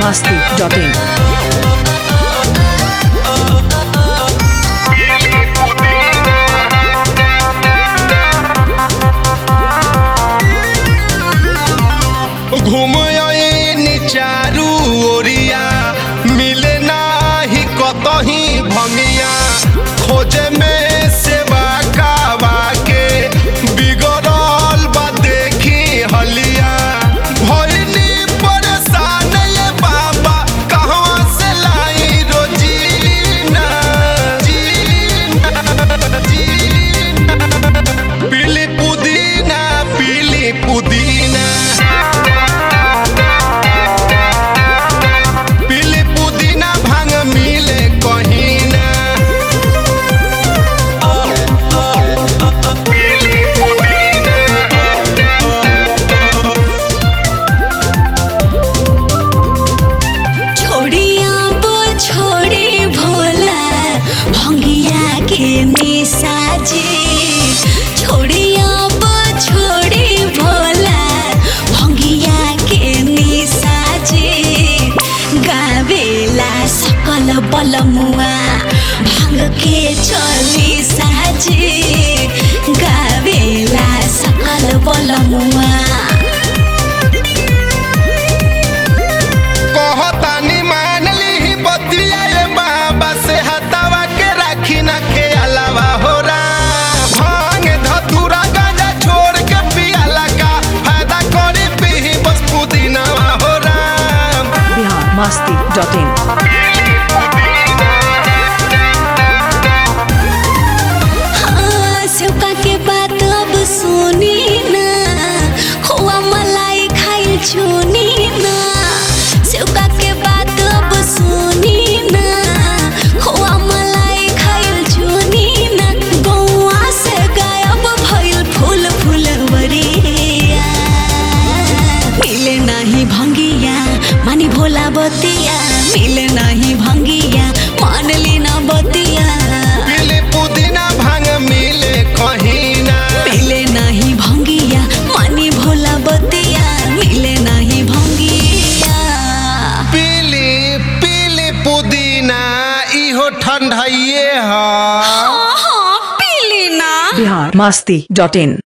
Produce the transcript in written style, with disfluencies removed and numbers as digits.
masti.in। घूम चारू ओरिया मिले नाही कतही भंगिया खोजे में सेवा कावा के बिगड़ल बा देखी हलिया भइनी परेशान ये बाबा कहवा से लाई रोजीना पीली पुदीना पीली पुदीना बलमुआ भांग के चली साजी गावेला सकल बलमुआ कहतानी मान ली बतिया ये बाबा से हटावा के राखी न के अलावा हो रहा भांग धतूरा गांजा छोड़ के पियाला का फायदा करी पी बस पुदीना हो रहा बिहार masti.in। सेवका के बात अब सुनी ना खोआ मलाई खाइल चुनी ना सेवका के बात अब सुनी ना खोआ मलाई खाइल चुनी ना गौआ से गायब भइल फूल फुलवरिया मिले नाही भंगिया मानी भोला बतिया मिले नाही भंगिया मान ली ना बतिया पीली पुदीना भांग मिले कहीं ना मिले नहीं भंगिया मानी भोला बतिया मिले नहीं भंगिया पीली पीली पुदीना इहो ठंडाइए है हाँ पीली ना बिहार masti.in।